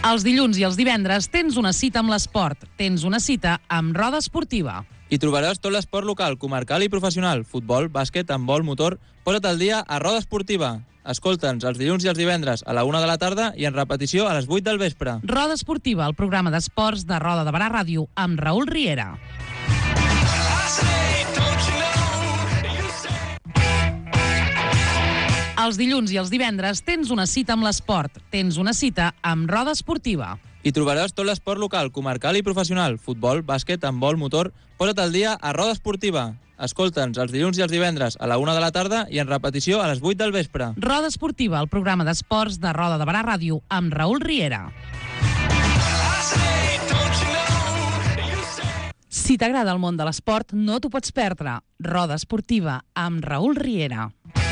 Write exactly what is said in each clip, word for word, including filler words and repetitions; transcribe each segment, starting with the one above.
Els dilluns i els divendres tens una cita amb l'esport. Tens una cita amb Roda Esportiva. Hi trobaràs tot l'esport local, comarcal i professional. Futbol, bàsquet, handbol, motor... Posa't al dia a Roda Esportiva. Escolta'ns els dilluns i els divendres a la una de la tarda i en repetició a les vuit del vespre. Roda Esportiva, el programa d'esports de Roda de Barà Ràdio, amb Raül Riera. Els dilluns i els divendres tens una cita amb l'esport. Tens una cita amb Roda Esportiva. Hi trobaràs tot l'esport local, comarcal i professional. Futbol, bàsquet, handbol, motor... Posa't al dia a Roda Esportiva. Escolta'ns els dilluns i els divendres a la una de la tarda i en repetició a les vuit del vespre. Roda Esportiva, el programa d'esports de Roda de Barà Ràdio, amb Raül Riera. Si t'agrada el món de l'esport, no t'ho pots perdre. Roda Esportiva, amb Raül Riera.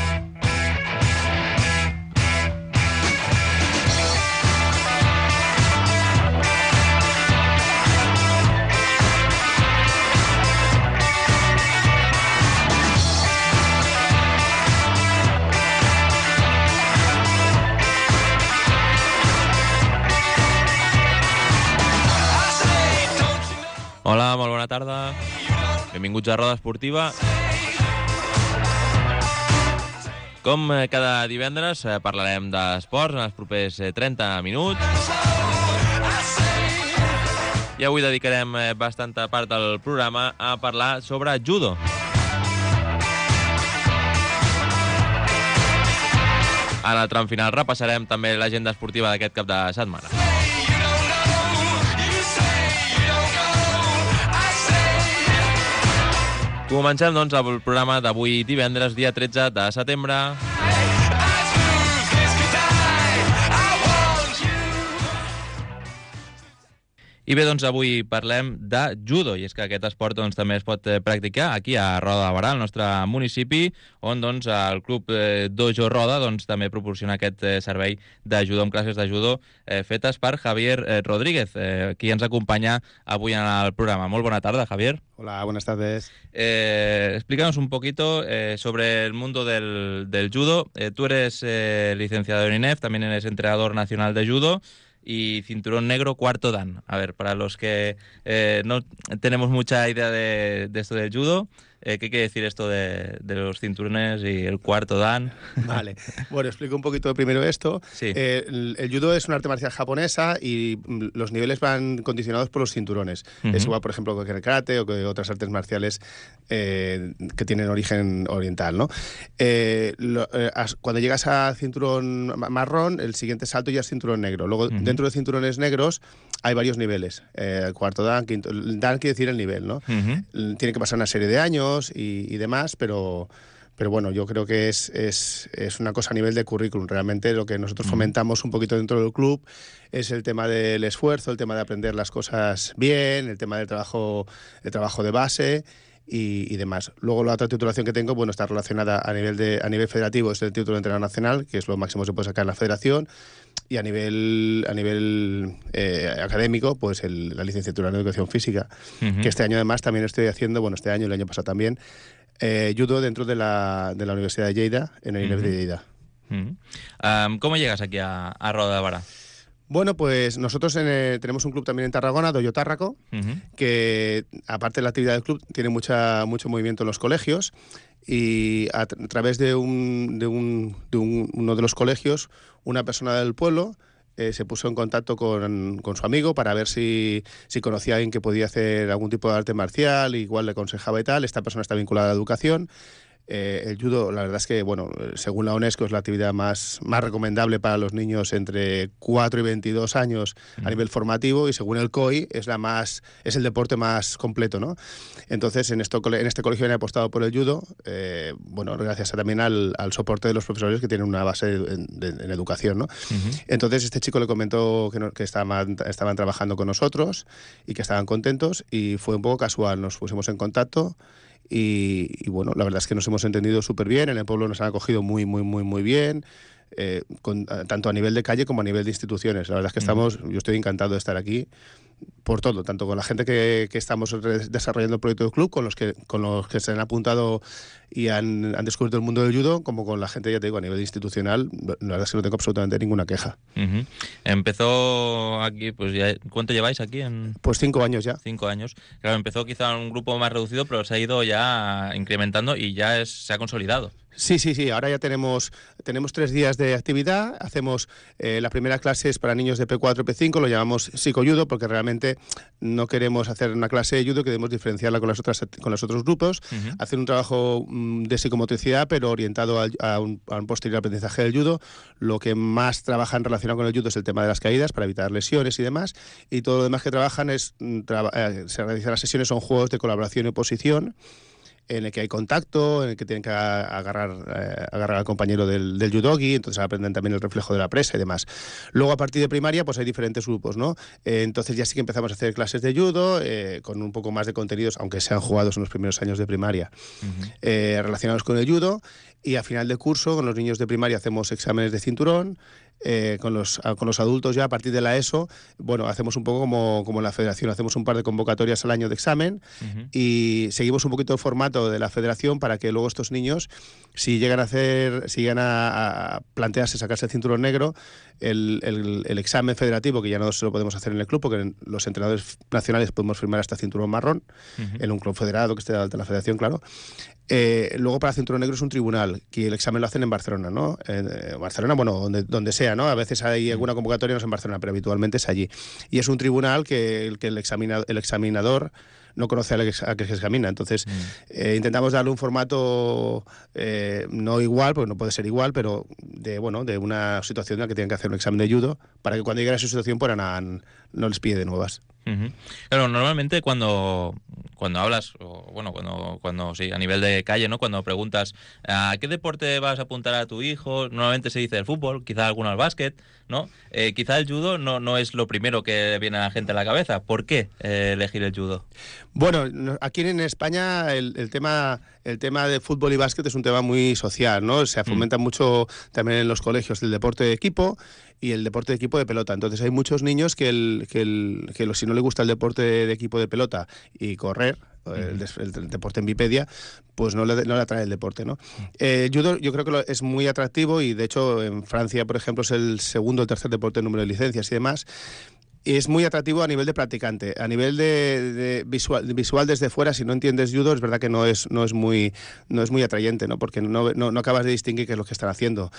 Hola, molt bona tarda. Benvinguts a Roda Esportiva. Com cada divendres parlarem d'esports en els propers trenta minuts. I avui dedicarem bastanta part del programa a parlar sobre judo. En el tram final repassarem també l'agenda esportiva d'aquest cap de setmana. Comencem, doncs, el programa d'avui divendres, dia tretze de setembre. I bé, doncs, avui parlem de judo, i és que aquest esport doncs, també es pot practicar aquí a Roda de Barà, al nostre municipi, on doncs, el Club Dojo Roda doncs, també proporciona aquest servei de judo, amb classes de judo eh, fetes per Javier Rodríguez, eh, qui ens acompanya avui en el programa. Molt bona tarda, Javier. Hola, buenas tardes. Eh, explícanos un poquito eh, sobre el mundo del, del judo. Eh, tú eres eh, licenciado en I N E F, también eres entrenador nacional de judo y cinturón negro cuarto dan. A ver, para los que eh, no tenemos mucha idea de, de esto del judo, eh, ¿qué quiere decir esto de, de los cinturones y el cuarto dan? Vale, bueno, explico un poquito primero esto. Sí. Eh, el, el judo es un arte marcial japonesa y los niveles van condicionados por los cinturones. Uh-huh. Es igual, por ejemplo, que el karate o que otras artes marciales eh, que tienen origen oriental, ¿no? Eh, lo, eh, as, cuando llegas a cinturón marrón, el siguiente salto ya es cinturón negro. Luego, uh-huh. dentro de cinturones negros hay varios niveles. Eh, cuarto dan, quinto... Dan quiere decir el nivel, ¿no? Uh-huh. Tiene que pasar una serie de años y, y demás, pero... Pero bueno, yo creo que es, es, es una cosa a nivel de currículum. Realmente lo que nosotros fomentamos un poquito dentro del club es el tema del esfuerzo, el tema de aprender las cosas bien, el tema del trabajo, el trabajo de base y, y demás. Luego la otra titulación que tengo, bueno, está relacionada a nivel, de, a nivel federativo, es el título de entrenador nacional, que es lo máximo que se puede sacar en la federación. Y a nivel, a nivel eh, académico, pues el, la licenciatura en Educación Física, uh-huh. que este año además también estoy haciendo, bueno, este año y el año pasado también, Eh, judo dentro de la, de la Universidad de Lleida, en el I N E F uh-huh. de Lleida. Uh-huh. Um, ¿Cómo llegas aquí a, a Roda de Barà? Bueno, pues nosotros en el, tenemos un club también en Tarragona, Dojo Tárraco, uh-huh. que aparte de la actividad del club tiene mucha, mucho movimiento en los colegios y a, a través de, un, de, un, de un, uno de los colegios, una persona del pueblo Eh, se puso en contacto con, con su amigo para ver si, si conocía a alguien que podía hacer algún tipo de arte marcial, igual le aconsejaba y tal. Esta persona está vinculada a la educación. Eh, el judo, la verdad es que, bueno, según la UNESCO es la actividad más, más recomendable para los niños entre cuatro y veintidós años a uh-huh. nivel formativo, y según el C O I es la más es el deporte más completo, ¿no? Entonces, en, esto, en este colegio han apostado por el judo, eh, bueno, gracias a, también al, al soporte de los profesores que tienen una base en, de, en educación, ¿no? Uh-huh. Entonces, este chico le comentó que, no, que estaban, estaban trabajando con nosotros y que estaban contentos, y fue un poco casual, nos pusimos en contacto. Y, y bueno, la verdad es que nos hemos entendido súper bien, en el pueblo nos han acogido muy, muy, muy, muy bien, eh, con, tanto a nivel de calle como a nivel de instituciones. La verdad es que estamos, yo estoy encantado de estar aquí, por todo, tanto con la gente que, que estamos desarrollando el proyecto del club, con los que con los que se han apuntado y han, han descubierto el mundo del judo, como con la gente, ya te digo, a nivel institucional. La verdad es que no tengo absolutamente ninguna queja. Uh-huh. Empezó aquí, pues ya, ¿cuánto lleváis aquí? En... Pues cinco años ya. Cinco años. Claro, empezó quizá un grupo más reducido, pero se ha ido ya incrementando y ya es, se ha consolidado. Sí, sí, sí. Ahora ya tenemos tenemos tres días de actividad. Hacemos eh, la primera clase es para niños de P cuatro, P cinco, lo llamamos psicojudo, porque realmente no queremos hacer una clase de judo, queremos diferenciarla con las otras con los otros grupos, uh-huh. hacer un trabajo mm, de psicomotricidad, pero orientado al, a, un, a un posterior aprendizaje del judo. Lo que más trabajan relacionado con el judo es el tema de las caídas, para evitar lesiones y demás, y todo lo demás que trabajan es, traba, eh, se realizan las sesiones, son juegos de colaboración y oposición, en el que hay contacto, en el que tienen que agarrar, eh, agarrar al compañero del, del judogi, entonces aprenden también el reflejo de la presa y demás. Luego, a partir de primaria, pues hay diferentes grupos, ¿no? Eh, entonces ya sí que empezamos a hacer clases de judo, eh, con un poco más de contenidos, aunque sean jugados en los primeros años de primaria, uh-huh. eh, relacionados con el judo, y a final de curso, con los niños de primaria, hacemos exámenes de cinturón. Eh, con, los, con los adultos ya a partir de la ESO, bueno, hacemos un poco como, como en la federación, hacemos un par de convocatorias al año de examen, uh-huh. y seguimos un poquito el formato de la federación para que luego estos niños, si llegan a hacer, si llegan a, a plantearse sacarse el cinturón negro, el, el, el examen federativo, que ya no se lo podemos hacer en el club, porque los entrenadores nacionales podemos firmar hasta cinturón marrón, uh-huh. en un club federado que esté de alta en la federación, claro. Eh, luego para cinturón negro es un tribunal, que el examen lo hacen en Barcelona, ¿no? En eh, Barcelona, bueno, donde, donde sea, ¿no? A veces hay alguna convocatoria, no es en Barcelona, pero habitualmente es allí. Y es un tribunal que, que el, examina, el examinador no conoce al ex, a que se examina. Entonces, mm. eh, intentamos darle un formato eh, no igual, porque no puede ser igual, pero de bueno de una situación en la que tienen que hacer un examen de judo, para que cuando llegue a esa situación pues, no, no les pide de nuevas. Uh-huh. Pero normalmente cuando cuando hablas, o bueno, cuando cuando sí, a nivel de calle, ¿no? Cuando preguntas ¿a qué deporte vas a apuntar a tu hijo? Normalmente se dice el fútbol, quizá alguno al básquet, ¿no? Eh, quizá el judo no, no es lo primero que viene a la gente a la cabeza. ¿Por qué eh, elegir el judo? Bueno, aquí en España el, el tema el tema de fútbol y básquet es un tema muy social, ¿no? Se fomenta mm. mucho también en los colegios el deporte de equipo y el deporte de equipo de pelota. Entonces hay muchos niños que, el, que, el, que si no les gusta el deporte de equipo de pelota y correr, el, el, el deporte en bipedia, pues no le, no le atrae el deporte, ¿no? Eh, judo yo creo que lo, es muy atractivo y de hecho en Francia, por ejemplo, es el segundo o tercer deporte en número de licencias y demás. Y es muy atractivo a nivel de practicante. A nivel de, de visual, de visual desde fuera, si no entiendes judo, es verdad que no es, no es, muy, no es muy atrayente, ¿no? Porque no, no, no acabas de distinguir qué es lo que están haciendo.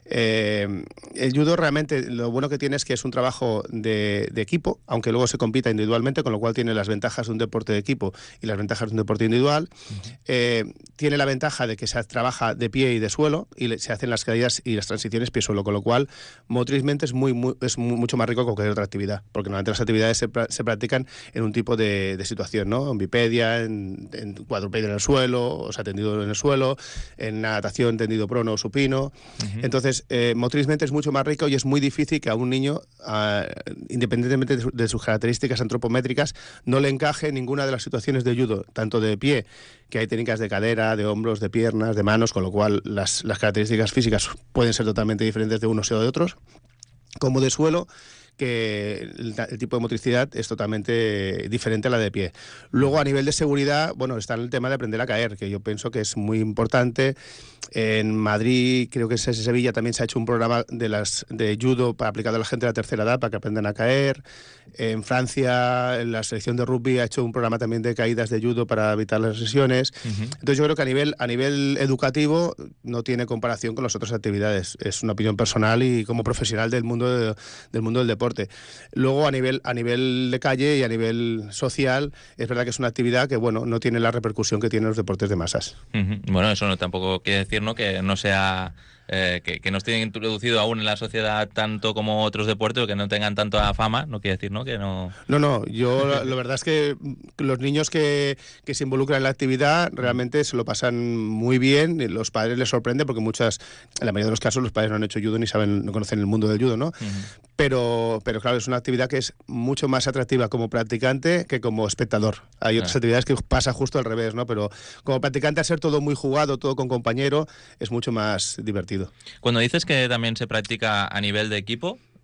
Eh, el judo realmente lo bueno que tiene es que es un trabajo de, de equipo, aunque luego se compita individualmente, con lo cual tiene las ventajas de un deporte de equipo y las ventajas de un deporte individual. Uh-huh. Eh, tiene la ventaja de que se trabaja de pie y de suelo y le, se hacen las caídas y las transiciones pie-suelo, con lo cual motrizmente es, muy, muy, es muy, mucho más rico que cualquier otra actividad, porque normalmente las actividades se, se practican en un tipo de, de situación, ¿no? En bipedia, en, en cuadrupedia en el suelo, o sea, tendido en el suelo, en natación tendido prono o supino. Uh-huh. Entonces, eh, motrizmente es mucho más rico y es muy difícil que a un niño, uh, independientemente de, su, de sus características antropométricas, no le encaje ninguna de las situaciones de judo, tanto de pie, que hay técnicas de cadera, de hombros, de piernas, de manos, con lo cual las, las características físicas pueden ser totalmente diferentes de unos y de otros, como de suelo, que el, el tipo de motricidad es totalmente diferente a la de pie. Luego, a nivel de seguridad, bueno, está el tema de aprender a caer, que yo pienso que es muy importante. En Madrid, creo que es en Sevilla, también se ha hecho un programa de las de judo para aplicado a la gente de la tercera edad para que aprendan a caer. En Francia, la selección de rugby ha hecho un programa también de caídas de judo para evitar las lesiones. Uh-huh. Entonces yo creo que a nivel, a nivel educativo no tiene comparación con las otras actividades. Es una opinión personal y como profesional del mundo, de, del, mundo del deporte. Luego a nivel, a nivel de calle y a nivel social, es verdad que es una actividad que bueno no tiene la repercusión que tienen los deportes de masas. Uh-huh. Bueno, eso no tampoco quiere decir, ¿no?, que no sea... Eh, que, que nos tienen introducido aún en la sociedad tanto como otros deportes o que no tengan tanta fama, no quiere decir, ¿no?, que no... No, no, yo la, la verdad es que los niños que, que se involucran en la actividad realmente se lo pasan muy bien, los padres les sorprende porque muchas, en la mayoría de los casos los padres no han hecho judo ni saben, no conocen el mundo del judo, ¿no? Uh-huh. Pero, pero claro, es una actividad que es mucho más atractiva como practicante que como espectador. Hay otras uh-huh. actividades que pasa justo al revés, ¿no? Pero como practicante, al ser todo muy jugado, todo con compañero, es mucho más divertido. Cuando dices que también se practica a nivel de equipo,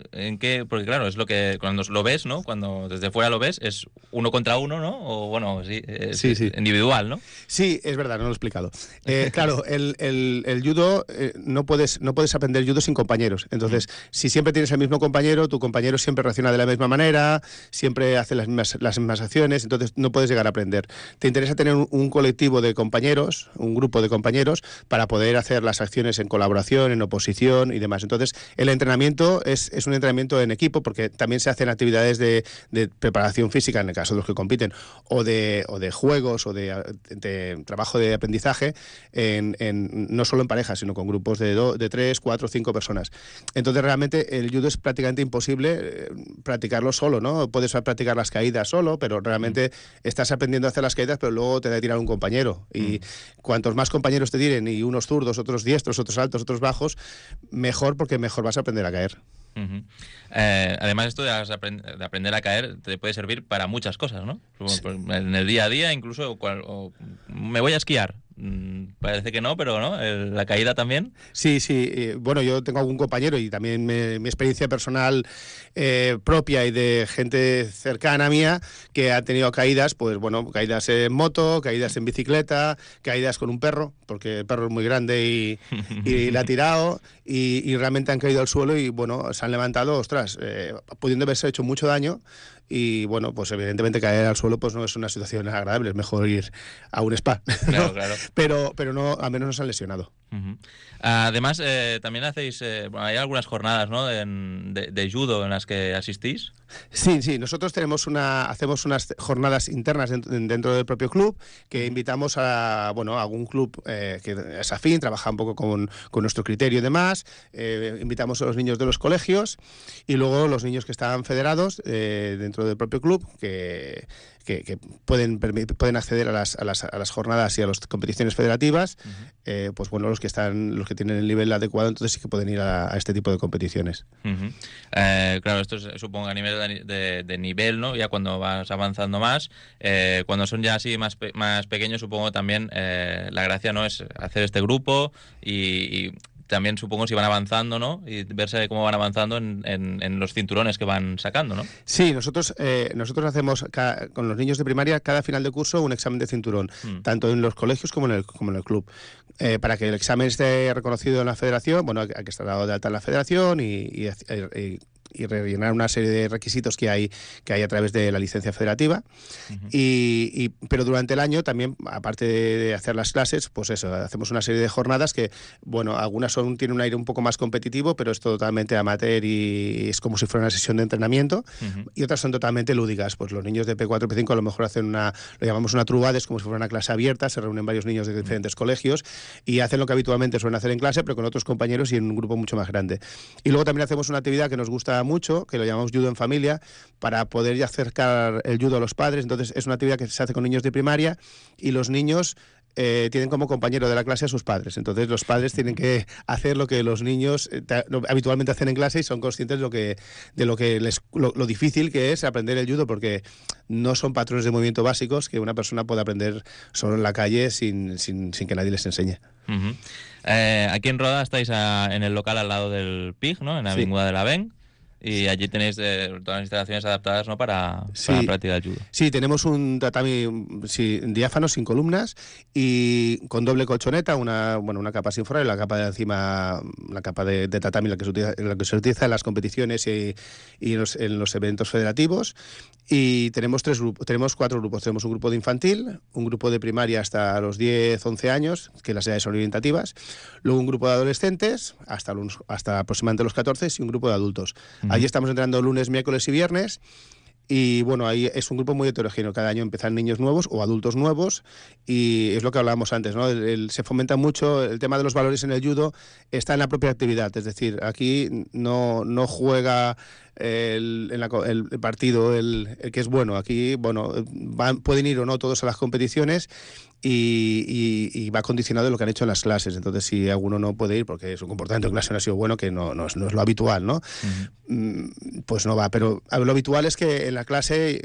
en qué, porque claro, es lo que cuando lo ves, ¿no? Cuando desde fuera lo ves, es uno contra uno, ¿no? O bueno, sí, es sí, sí. individual, ¿no? Sí, es verdad, no lo he explicado. Eh, claro, el, el, el judo, eh, no puedes no puedes aprender judo sin compañeros. Entonces, mm. si siempre tienes el mismo compañero, tu compañero siempre reacciona de la misma manera, siempre hace las mismas, las mismas acciones, entonces no puedes llegar a aprender. Te interesa tener un, un colectivo de compañeros, un grupo de compañeros, para poder hacer las acciones en colaboración, en oposición y demás. Entonces, el entrenamiento es, es un entrenamiento en equipo, porque también se hacen actividades de, de preparación física, en el caso de los que compiten, o de, o de juegos, o de, de trabajo de aprendizaje, en, en, no solo en parejas, sino con grupos de, do, de tres, cuatro, cinco personas. Entonces, realmente, el judo es prácticamente imposible eh, practicarlo solo, ¿no? Puedes practicar las caídas solo, pero realmente mm. estás aprendiendo a hacer las caídas, pero luego te da que tirar un compañero. Y mm. cuantos más compañeros te tiren, y unos zurdos, otros diestros, otros altos, otros bajos, mejor, porque mejor vas a aprender a caer. Uh-huh. Eh, además, esto de, de aprender a caer te puede servir para muchas cosas, ¿no? Sí. En el día a día, incluso, cual, o, me voy a esquiar. Mm, parece que no, pero ¿no? El, la caída también. Sí, sí. Eh, bueno, yo tengo algún compañero y también me, mi experiencia personal eh, propia y de gente cercana mía que ha tenido caídas, pues bueno, caídas en moto, caídas en bicicleta, caídas con un perro, porque el perro es muy grande y, y la ha tirado y, y realmente han caído al suelo y bueno, se han levantado, ostras, eh, pudiendo haberse hecho mucho daño. Y bueno, pues evidentemente caer al suelo pues no es una situación agradable, es mejor ir a un spa, ¿no? Claro, claro. Pero, pero no, al menos no se han lesionado. Uh-huh. Además, eh, también hacéis, eh, hay algunas jornadas, ¿no? de, de, de judo en las que asistís. Sí, sí, nosotros tenemos una, hacemos unas jornadas internas dentro, dentro del propio club, que invitamos a, bueno, a algún club eh, que es afín, trabaja un poco con, con nuestro criterio y demás, eh, invitamos a los niños de los colegios y luego los niños que están federados eh, dentro del propio club, que, que, que pueden, pueden acceder a las, a, las, a las jornadas y a las competiciones federativas, uh-huh. eh, pues bueno, los que están, los que tienen el nivel adecuado, entonces sí que pueden ir a, a este tipo de competiciones. Uh-huh. Eh, claro, esto es, supongo a nivel de, de, de nivel, ¿no? Ya cuando vas avanzando más, eh, cuando son ya así más, pe- más pequeños, supongo también eh, la gracia, ¿no? Es hacer este grupo y, y también supongo si van avanzando, ¿no? Y verse cómo van avanzando en, en, en los cinturones que van sacando, ¿no? Sí, nosotros eh, nosotros hacemos ca- con los niños de primaria cada final de curso un examen de cinturón, mm. tanto en los colegios como en el, como en el club. Eh, para que el examen esté reconocido en la federación, bueno, hay que estar dado de alta en la federación y, y, y y rellenar una serie de requisitos que hay que hay a través de la licencia federativa. Uh-huh. y, y pero durante el año también, aparte de hacer las clases, pues eso, hacemos una serie de jornadas que, bueno, algunas son tienen un aire un poco más competitivo, pero es totalmente amateur y es como si fuera una sesión de entrenamiento. Uh-huh. Y otras son totalmente lúdicas, pues los niños de P cuatro, P cinco a lo mejor hacen una, lo llamamos una trubada, es como si fuera una clase abierta, se reúnen varios niños de diferentes uh-huh. colegios y hacen lo que habitualmente suelen hacer en clase, pero con otros compañeros y en un grupo mucho más grande. Y luego también hacemos una actividad que nos gusta mucho, que lo llamamos judo en familia, para poder acercar el judo a los padres. Entonces es una actividad que se hace con niños de primaria y los niños eh, tienen como compañero de la clase a sus padres. Entonces los padres tienen que hacer lo que los niños eh, habitualmente hacen en clase y son conscientes de lo que, de lo, que les, lo, lo difícil que es aprender el judo, porque no son patrones de movimiento básicos que una persona puede aprender solo en la calle sin, sin, sin que nadie les enseñe. Uh-huh. Eh, aquí en Roda estáis a, en el local al lado del P I G, ¿no? En la sí. Avinguda de la Ben. Y allí tenéis eh, todas las instalaciones adaptadas, ¿no? para, sí. para practicar judo. Sí, tenemos un tatami sí, diáfano sin columnas y con doble colchoneta, una bueno una capa sin forrar y la capa de encima, la capa de, de tatami la que se utiliza, la que se utiliza en las competiciones y, y en, los, en los eventos federativos. Y tenemos tres grupos, tenemos cuatro grupos. Tenemos un grupo de infantil, un grupo de primaria hasta los diez, once años, que las edades son orientativas, luego un grupo de adolescentes hasta, los, hasta aproximadamente los catorce y un grupo de adultos. Uh-huh. Allí estamos entrenando lunes, miércoles y viernes. Y bueno, ahí es un grupo muy heterogéneo. Cada año empiezan niños nuevos o adultos nuevos y es lo que hablábamos antes, ¿no? El, el, se fomenta mucho el tema de los valores en el judo, está en la propia actividad. Es decir, aquí no, no juega el, en la, el, el partido el, el que es bueno. Aquí, bueno, van, pueden ir o no todos a las competiciones y, y, y va condicionado de lo que han hecho en las clases. Entonces, si alguno no puede ir porque su comportamiento en clase no ha sido bueno, que no, no, es, no es lo habitual, ¿no? Uh-huh. Pues no va. Pero lo habitual es que en la clase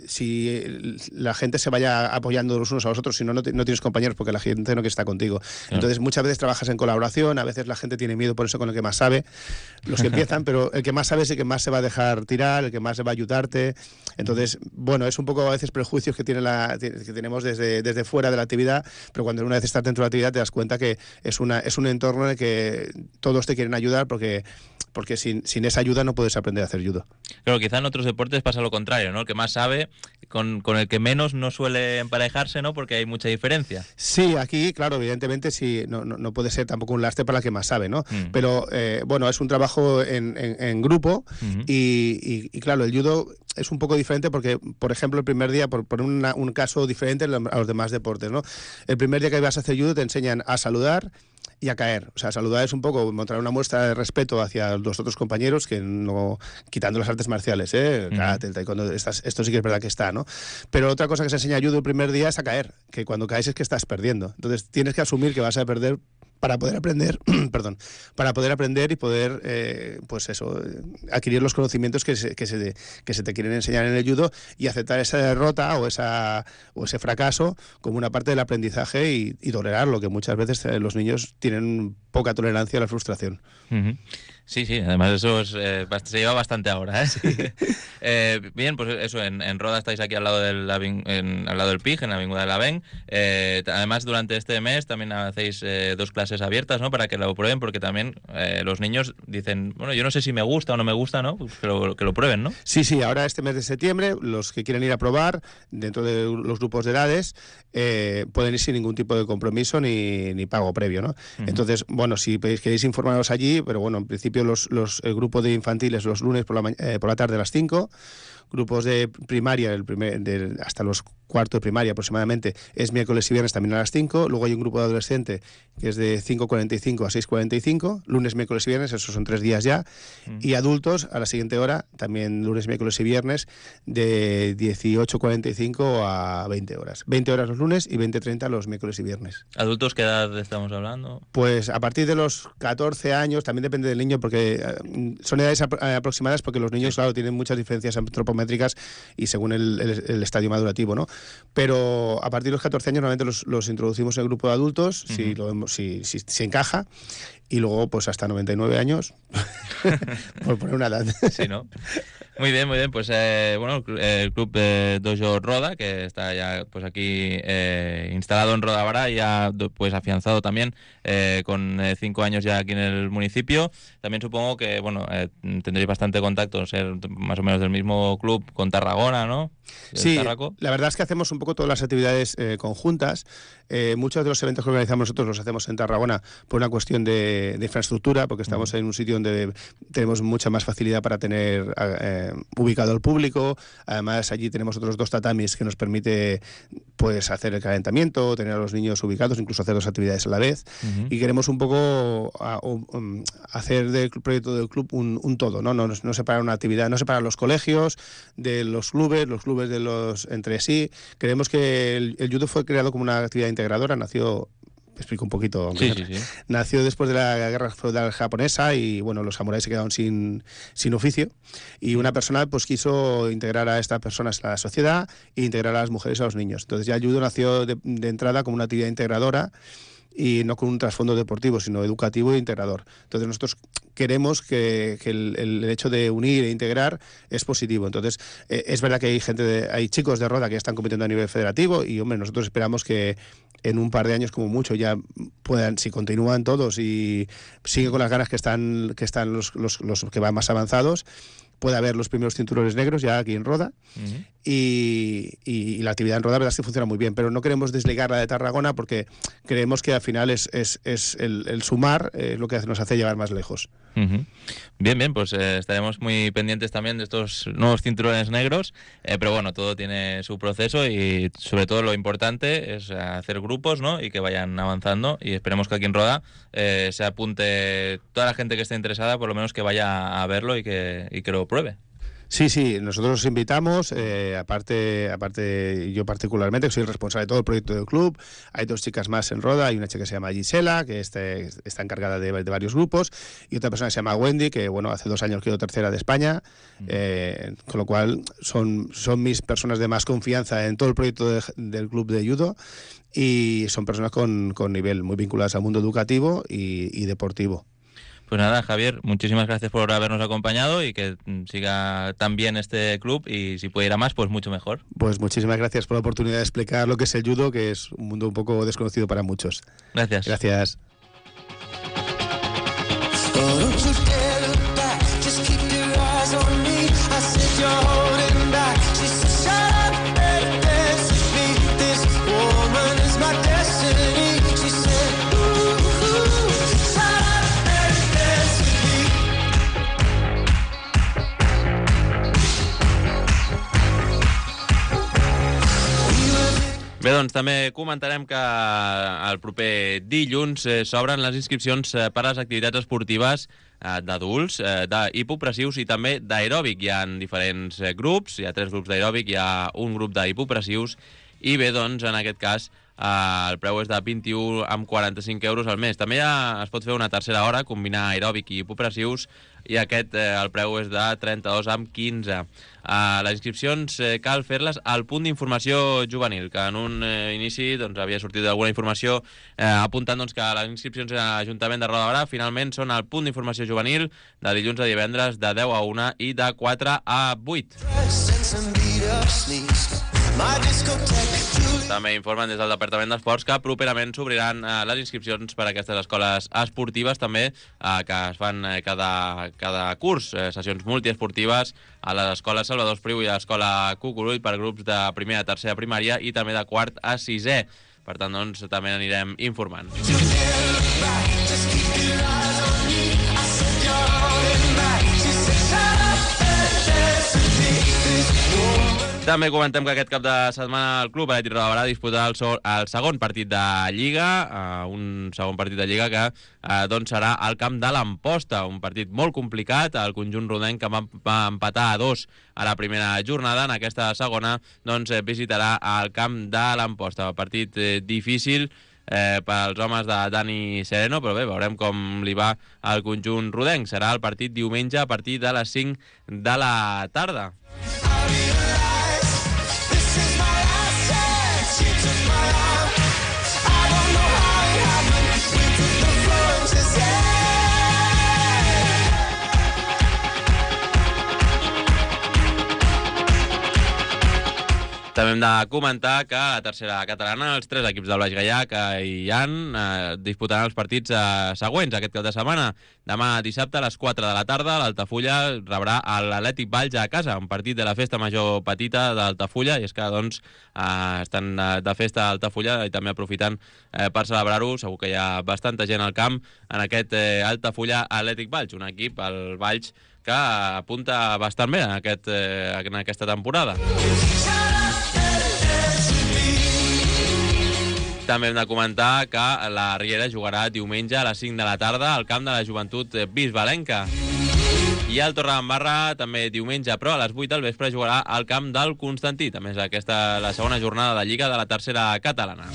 si la gente se vaya apoyando los unos a los otros, si no, no, no tienes compañeros porque la gente no que está contigo. Claro. Entonces muchas veces trabajas en colaboración, a veces la gente tiene miedo por eso con el que más sabe, los que empiezan, pero el que más sabe es el que más se va a dejar tirar, el que más se va a ayudarte. Entonces, bueno, es un poco a veces prejuicios que, tiene la, que tenemos desde, desde fuera de la actividad, pero cuando una vez estás dentro de la actividad te das cuenta que es, una, es un entorno en el que todos te quieren ayudar porque... porque sin, sin esa ayuda no puedes aprender a hacer judo. Claro, quizá en otros deportes pasa lo contrario, ¿no? El que más sabe, con, con el que menos no suele emparejarse, ¿no? Porque hay mucha diferencia. Sí, aquí, claro, evidentemente sí, no, no, no puede ser tampoco un lastre para el que más sabe, ¿no? Mm. Pero, eh, bueno, es un trabajo en, en, en grupo uh-huh. y, y, y, claro, el judo es un poco diferente porque, por ejemplo, el primer día, por poner una, un caso diferente a los demás deportes, ¿no? El primer día que vas a hacer judo te enseñan a saludar y a caer. O sea, saludar es un poco mostrar una muestra de respeto hacia los otros compañeros, que no, quitando las artes marciales, ¿eh? El karate, el taekwondo, estas, esto sí que es verdad que está, ¿no? Pero otra cosa que se enseña judo el primer día es a caer, que cuando caes es que estás perdiendo. Entonces tienes que asumir que vas a perder para poder aprender, perdón, para poder aprender y poder, eh, pues eso, adquirir los conocimientos que se, que, se, que se te quieren enseñar en el judo y aceptar esa derrota o, esa, o ese fracaso como una parte del aprendizaje y, y tolerarlo, que muchas veces los niños tienen poca tolerancia a la frustración. Uh-huh. Sí, sí, además eso es, eh, se lleva bastante ahora, ¿eh? Sí. eh, bien, pues eso, en, en Roda estáis aquí al lado del, en, al lado del P I G, en la Avinguda de la Ben. Eh, además, durante este mes también hacéis eh, dos clases abiertas, ¿no? Para que lo prueben, porque también eh, los niños dicen, bueno, yo no sé si me gusta o no me gusta, ¿no? Pues que, lo, que lo prueben, ¿no? Sí, sí, ahora este mes de septiembre, los que quieren ir a probar, dentro de los grupos de edades, eh, pueden ir sin ningún tipo de compromiso ni, ni pago previo, ¿no? Uh-huh. Entonces, bueno, si queréis informaros allí, pero bueno, en principio los, los el grupo de infantiles los lunes por la, eh, por la tarde a las cinco, grupos de primaria el primer, de, hasta los cuarto de primaria aproximadamente es miércoles y viernes también a las cinco, luego hay un grupo de adolescente que es de cinco cuarenta y cinco a seis cuarenta y cinco, lunes, miércoles y viernes, esos son tres días ya, mm. y adultos a la siguiente hora, también lunes, miércoles y viernes, de dieciocho cuarenta y cinco a veinte horas. veinte horas los lunes y veinte treinta los miércoles y viernes. ¿Adultos qué edad estamos hablando? Pues a partir de los catorce años, también depende del niño, porque eh, son edades ap- aproximadas porque los niños, sí. claro, tienen muchas diferencias antropométricas y según el, el, el estadio madurativo, ¿no? Pero a partir de los catorce años normalmente los, los introducimos en el grupo de adultos, uh-huh. si, lo vemos, si, si, si encaja, y luego pues hasta noventa y nueve años, por poner una edad. Sí, ¿no? Muy bien, muy bien. Pues eh, bueno, el club eh, Dojo Roda, que está ya pues aquí eh, instalado en Roda Bará y ya pues afianzado también eh, con eh, cinco años ya aquí en el municipio. También supongo que bueno eh, tendréis bastante contacto, ser más o menos del mismo club con Tarragona, ¿no? Sí, Tarraco. La verdad es que hacemos un poco todas las actividades eh, conjuntas. Eh, muchos de los eventos que organizamos nosotros los hacemos en Tarragona por una cuestión de, de infraestructura, porque estamos uh-huh. en un sitio donde tenemos mucha más facilidad para tener eh, ubicado al público. Además, allí tenemos otros dos tatamis que nos permite pues hacer el calentamiento, tener a los niños ubicados, incluso hacer dos actividades a la vez. Uh-huh. Y queremos un poco a, um, hacer del proyecto del club un, un todo, ¿no? No, no separar una actividad, no separar los colegios de los clubes, los clubes de los entre sí. Creemos que el, el judo fue creado como una actividad integradora, nació, explico un poquito, sí, sí, sí. nació después de la guerra feudal japonesa y bueno, los samuráis se quedaron sin, sin oficio y una persona pues quiso integrar a estas personas a la sociedad e integrar a las mujeres y a los niños. Entonces ya el judo nació de, de entrada como una actividad integradora y no con un trasfondo deportivo, sino educativo e integrador. Entonces nosotros queremos que, que el, el hecho de unir e integrar es positivo. Entonces eh, es verdad que hay gente, de, hay chicos de Roda que ya están compitiendo a nivel federativo y hombre, nosotros esperamos que en un par de años como mucho ya puedan, si continúan todos y siguen con las ganas que están, que están los, los, los que van más avanzados, puede haber los primeros cinturones negros ya aquí en Roda. Uh-huh. y, y, y la actividad en Roda la verdad es que funciona muy bien, pero no queremos desligarla de Tarragona porque creemos que al final es, es, es el, el sumar es eh, lo que nos hace llegar más lejos. Uh-huh. Bien, bien, pues eh, estaremos muy pendientes también de estos nuevos cinturones negros, eh, pero bueno, todo tiene su proceso y sobre todo lo importante es hacer grupos, ¿no? Y que vayan avanzando y esperemos que aquí en Roda eh, se apunte toda la gente que esté interesada, por lo menos que vaya a verlo y que, y que lo pruebe. Sí, sí, nosotros os invitamos, eh, aparte, aparte yo particularmente, que soy el responsable de todo el proyecto del club, hay dos chicas más en Roda, hay una chica que se llama Gisela, que este, está encargada de, de varios grupos, y otra persona que se llama Wendy, que bueno, hace dos años quedó tercera de España, eh, con lo cual son, son mis personas de más confianza en todo el proyecto de, del club de judo, y son personas con, con nivel muy vinculadas al mundo educativo y, y deportivo. Pues nada, Javier, muchísimas gracias por habernos acompañado y que siga tan bien este club, y si puede ir a más, pues mucho mejor. Pues muchísimas gracias por la oportunidad de explicar lo que es el judo, que es un mundo un poco desconocido para muchos. Gracias. Gracias. Bé, doncs també comentarem que el proper dilluns eh, s'obren les inscripcions eh, per a les activitats esportives eh, d'adults, eh, d'hipopressius i també d'aeròbic. Hi ha diferents eh, grups, hi ha tres grups d'aeròbic, hi ha un grup d'hipopressius, i bé, doncs, en aquest cas, eh, el preu és de vint-i-un amb quaranta-cinc euros al mes. També ha, es pot fer una tercera hora, combinar aeròbic i hipopressius, i aquest, eh, el preu és de trenta-dos amb quinze. Uh, les inscripcions eh, cal fer-les al punt d'informació juvenil, que en un eh, inici doncs, havia sortit alguna informació eh, apuntant doncs, que les inscripcions a l'Ajuntament de Roda de Barà finalment són al punt d'informació juvenil de dilluns a divendres de deu a una i de quatre a vuit. També informen des del Departament d'Esports que properament s'obriran eh, les inscripcions per a aquestes escoles esportives també, eh, que es fan eh, cada, cada curs, eh, sessions multiesportives a les escoles Salvador Espriu i a l'escola Cucurull per grups de primera a tercera primària i també de quart a sisè. Per tant, doncs, també anirem informant. També comentem que aquest cap de setmana el Club Atlètic Roda de Barà disputarà el, so, el segon partit de Lliga, uh, un segon partit de Lliga que uh, doncs serà al camp de l'Amposta, un partit molt complicat. El conjunt rodenc, que va, va empatar a dos a la primera jornada, en aquesta segona doncs, visitarà el camp de l'Amposta. Partit eh, difícil eh, pels homes de Dani Sereno, però bé, veurem com li va al conjunt rodenc. Serà el partit diumenge a partir de les cinc de la tarda. També hem de comentar que a la tercera catalana els tres equips del Baix Gaià que hi ha eh, disputaran els partits eh, següents aquest cap de setmana. Demà dissabte a les quatre de la tarda l'Altafulla rebrà l'Atlètic Valls a casa, un partit de la festa major petita d'Altafulla, i és que doncs eh, estan de festa a Altafulla i també aprofitant eh, per celebrar-ho. Segur que hi ha bastanta gent al camp en aquest eh, Altafulla Atlètic Valls, un equip, el Valls, que apunta bastant bé en, aquest, eh, en aquesta temporada. També hem de comentar que la Riera jugarà diumenge a les cinc de la tarda al camp de la Joventut Bisbalenca. I el Torredembarra també diumenge, però a les vuit del vespre jugarà al camp del Constantí. També és aquesta la segona jornada de Lliga de la tercera catalana.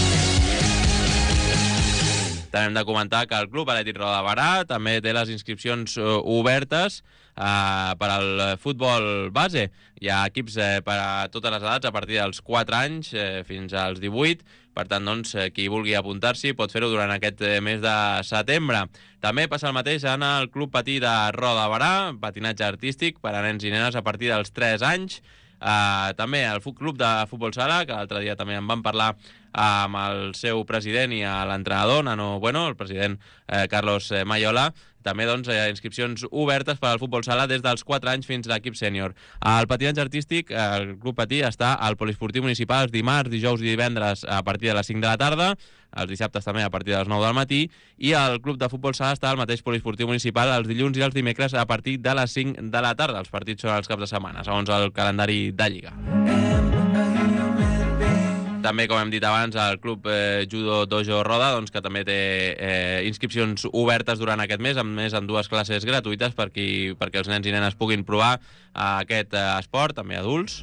També hem de comentar que el Club Atlètic Roda de Barà també té les inscripcions uh, obertes uh, per al futbol base. Hi ha equips eh, per a totes les edats, a partir dels quatre anys eh, fins als divuit. Per tant, doncs, eh, qui vulgui apuntar-s'hi pot fer-ho durant aquest eh, mes de setembre. També passa el mateix en el Club Patí de Roda de Barà, patinatge artístic per a nens i nenes a partir dels tres anys. Uh, també el Club de Futbol Sala, que l'altre dia també en vam parlar uh, amb el seu president i l'entrenador, Nano Bueno, el president uh, Carlos Mayola. També doncs, eh, inscripcions obertes per al futbol sala des dels quatre anys fins a l'equip sènior. El patinatge artístic, el Club Patí, està al Poliesportiu Municipal els dimarts, dijous i divendres a partir de les cinc de la tarda, els dissabtes també a partir de les nou del matí, i el Club de Futbol Sala està al mateix Poliesportiu Municipal els dilluns i els dimecres a partir de les cinc de la tarda. Els partits són els caps de setmana, segons el calendari de Lliga. també, com hem dit abans, el Club eh, Judo Dojo Roda, doncs, que també té eh, inscripcions obertes durant aquest mes, amb més en dues classes gratuïtes per qui, perquè els nens i nenes puguin provar eh, aquest eh, esport, també adults.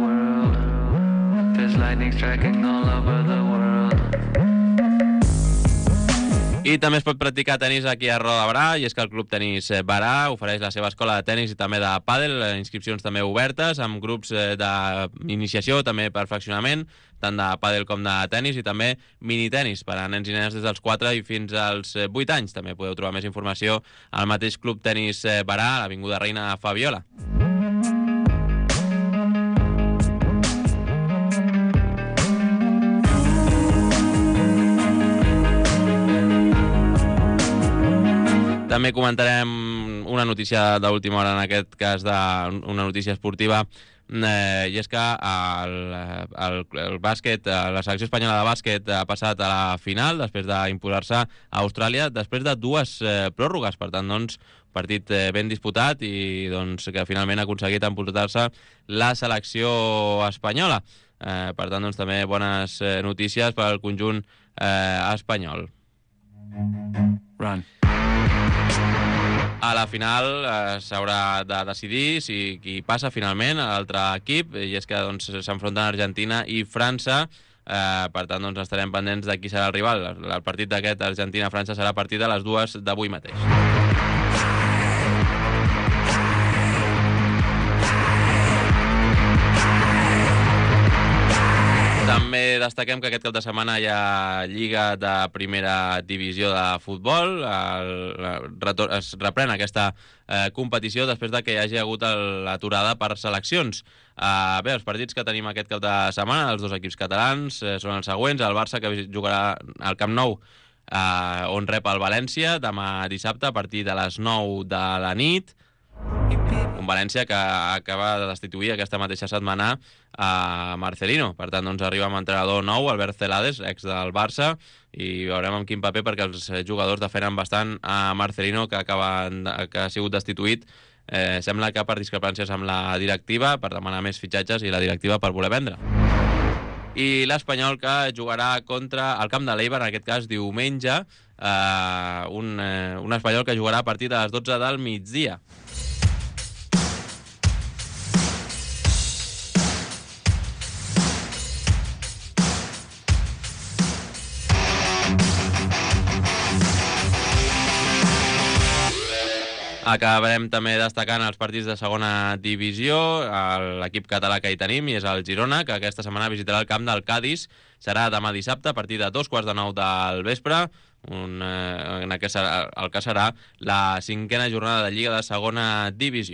I també es pot practicar tenis aquí a Roda de Berà, i és que el Club Tenis Berà ofereix la seva escola de tenis i també de pàdel, inscripcions també obertes, amb grups d'iniciació, també perfeccionament, tant de pàdel com de tenis, i també minitenis per a nens i nenes des dels quatre i fins als vuit anys. També podeu trobar més informació al mateix Club Tenis Berà, a l'Avinguda Reina Fabiola. També comentarem una notícia d'última hora, en aquest cas de, una notícia esportiva, eh, i és que el, el, el bàsquet, la selecció espanyola de bàsquet ha passat a la final després d'imposar-se a Austràlia després de dues eh, pròrrogues. Per tant, doncs, partit eh, ben disputat i doncs, que finalment ha aconseguit emportar-se la selecció espanyola. Eh, per tant, doncs, també bones eh, notícies per al conjunt eh, espanyol. Run. A la final eh, s'haurà de decidir si qui passa finalment a l'altre equip, i és que doncs, s'enfronten Argentina i França. Eh, per tant, doncs, estarem pendents de qui serà el rival. El partit d'aquest Argentina-França serà a partir de les dues d'avui mateix. També destaquem que aquest cap de setmana hi ha Lliga de Primera Divisió de Futbol. El, el, es reprèn aquesta eh, competició després de que hi hagi hagut l'aturada per seleccions. Eh, bé, els partits que tenim aquest cap de setmana, els dos equips catalans, eh, són els següents. El Barça, que jugarà al Camp Nou, eh, on rep el València, demà dissabte a partir de les nou de la nit. Un València que acaba de destituir aquesta mateixa setmana a Marcelino. Per tant, doncs, arriba amb entrenador nou, Albert Celades, ex del Barça, i veurem amb quin paper, perquè els jugadors defenen bastant a Marcelino, que, acaben, que ha sigut destituït. Eh, sembla que per discrepàncies amb la directiva, per demanar més fitxatges, i la directiva per voler vendre. I l'Espanyol, que jugarà contra el camp de l'Eibar, en aquest cas diumenge, eh, un, eh, un Espanyol que jugarà a partir de les dotze del migdia. Acabarem també destacant els partits de segona divisió. L'equip català que hi tenim i és el Girona, que aquesta setmana visitarà el camp del Cádiz. Serà demà dissabte a partir de dos quarts de nou del vespre, un, eh, en aquest serà, el que serà la cinquena jornada de Lliga de segona divisió.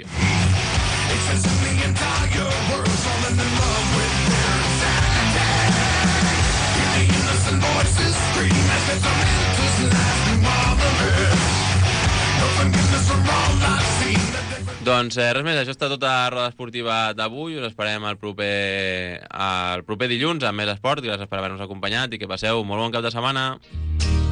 Doncs eh, res més, això està tota la roda esportiva d'avui. Us esperem el proper, el proper dilluns amb més esport. Gràcies per haver-nos acompanyat i que passeu molt bon cap de setmana.